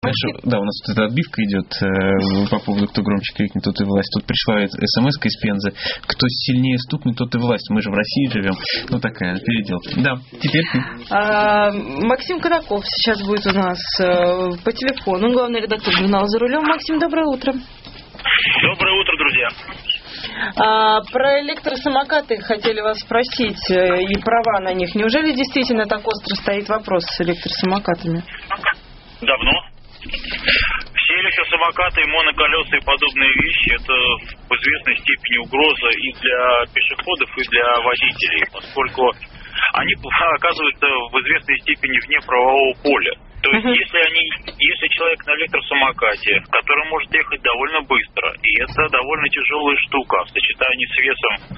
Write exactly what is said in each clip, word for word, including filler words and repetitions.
Знаешь, да, у нас тут эта отбивка идет э, по поводу «кто громче крикнет, тот и власть». Тут пришла смс-ка из Пензы: кто сильнее стукнет, тот и власть. Мы же в России живем. Ну, такая переделка. Да, теперь ты. А, Максим Кадаков сейчас будет у нас э, по телефону. Он главный редактор журнала «За рулем». Максим, доброе утро. Доброе утро, друзья. А, про электросамокаты хотели вас спросить э, и права на них. Неужели действительно так остро стоит вопрос с электросамокатами? Давно. Все электросамокаты, моноколеса и подобные вещи — это в известной степени угроза и для пешеходов, и для водителей, поскольку они оказываются в известной степени вне правового поля. То есть, uh-huh. если они, если человек на электросамокате, который может ехать довольно быстро, и это довольно тяжелая штука, в сочетании с весом э,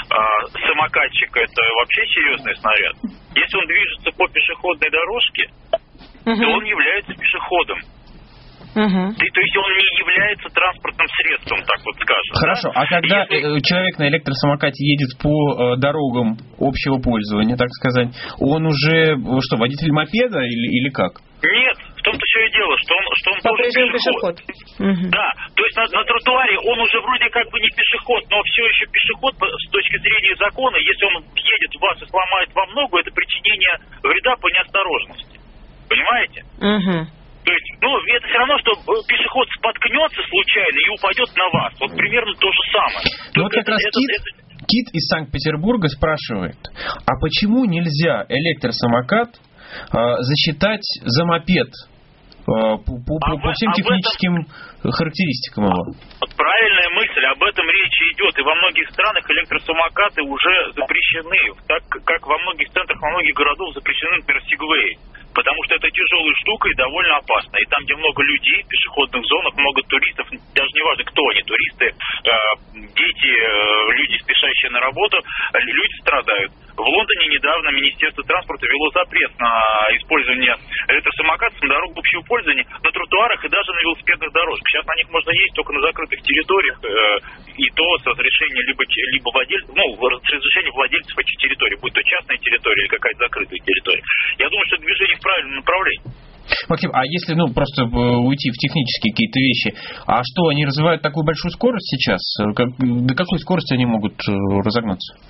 самокатчика, это вообще серьезный снаряд. Если он движется по пешеходной дорожке, Uh-huh. то он является пешеходом. Uh-huh. И, то есть он не является транспортным средством, так вот скажем. Хорошо, да? А когда Если... человек на электросамокате едет по э, дорогам общего пользования, так сказать, он уже, что, водитель мопеда или, или как? Нет, в том-то все и дело, что он, что он тоже пешеход. пешеход. Uh-huh. Да, то есть на, на тротуаре он уже вроде как бы не пешеход, но все еще пешеход с точки зрения закона. Если он едет в вас и сломает вам ногу, это причинение вреда по неосторожности. Понимаете? Угу. То есть, ну, это все равно, что пешеход споткнется случайно и упадет на вас. Вот примерно то же самое. Ну, вот как это, раз это, Кит, это... Кит из Санкт-Петербурга спрашивает, а почему нельзя электросамокат э, засчитать за мопед э, по, по, а по всем техническим этом... характеристикам его? Правильная мысль, об этом речь идет. И во многих странах электросамокаты уже запрещены. Так как во многих центрах, во многих городах запрещены, например, сегвеи. Потому что это тяжелая штука и довольно опасная. И там, где много людей, в пешеходных зонах, много туристов, даже не важно, кто они, туристы, э, дети, э, люди, спешащие на работу, люди страдают. В Лондоне недавно Министерство транспорта ввело запрет на использование электросамокатов на дорогах общего пользования, на тротуарах и даже на велосипедных дорожках. Сейчас на них можно ездить только на закрытых территориях, э, и то с разрешения либо, либо владельцев, ну, с разрешения владельцев этих территорий, будь то частная территория или какая-то закрытая территория. Я думаю, что движение в правильном направлении. Максим, а если, ну, просто уйти в технические какие-то вещи, а что, они развивают такую большую скорость сейчас? Как, до какой скорости они могут разогнаться?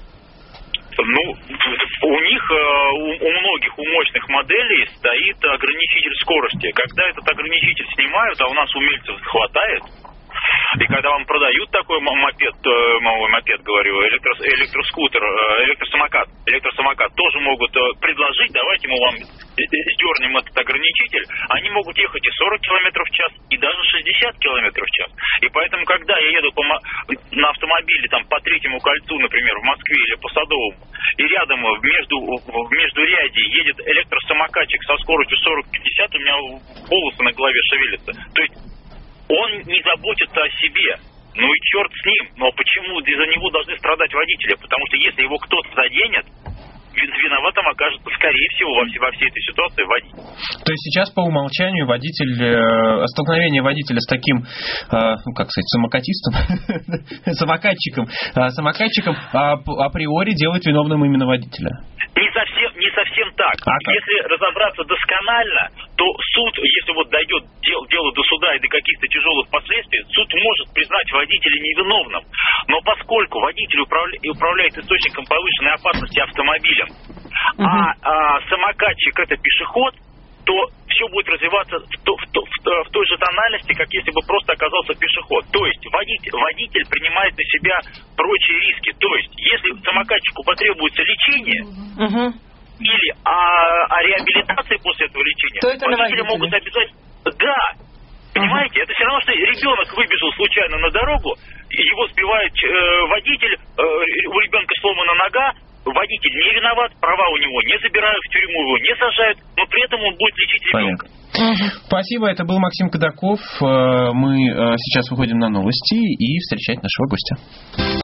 Ну, у них, у, у многих, у мощных моделей стоит ограничитель скорости. Когда этот ограничитель снимают, а у нас умельцев хватает, и когда вам продают такой мопед, мопед, говорю, электро, электроскутер, электросамокат, электросамокат, тоже могут предложить, давайте мы вам сдернем этот ограничитель, они могут ехать и сорок километров в час, и даже шестьдесят километров в час. И поэтому, когда я еду по, на автомобиле там, по Третьему кольцу, например, в Москве или по Садовому, и рядом между, в междуряде едет электросамокатчик со скоростью сорок-пятьдесят, у меня волосы на голове шевелятся. То есть он не заботится о себе. Ну и черт с ним. Но почему из-за него должны страдать водители? Потому что если его кто-то заденет, виноватым окажется, скорее всего, во, во всей этой ситуации водитель. То есть сейчас по умолчанию водитель, э, столкновение водителя с таким, э, ну как сказать, самокатистом, самокатчиком, э, самокатчиком а, априори делает виновным именно водителя. Не совсем, не совсем так. А если разобраться досконально, то суд, если вот дойдет дело, дело до суда и до каких-то тяжелых последствий, суд может признать водителя невиновным. Но поскольку водитель управля, управляет источником повышенной опасности автомобилем, uh-huh. а, а самокатчик это пешеход, то все будет развиваться в, то, в, то, в, в той же тональности, как если бы просто оказался пешеход. То есть водитель, водитель принимает на себя прочие риски. То есть если самокатчику потребуется лечение, uh-huh. или а, а реабилитации после этого лечения, то это водители могут обязательно... Да, понимаете, uh-huh. это все равно, что ребенок выбежал случайно на дорогу, его сбивает э, водитель, э, у ребенка сломана нога, водитель не виноват, права у него не забирают, в тюрьму его не сажают, но при этом он будет лечить ребенка. Понятно. Спасибо, это был Максим Кадаков. Мы сейчас выходим на новости и встречать нашего гостя.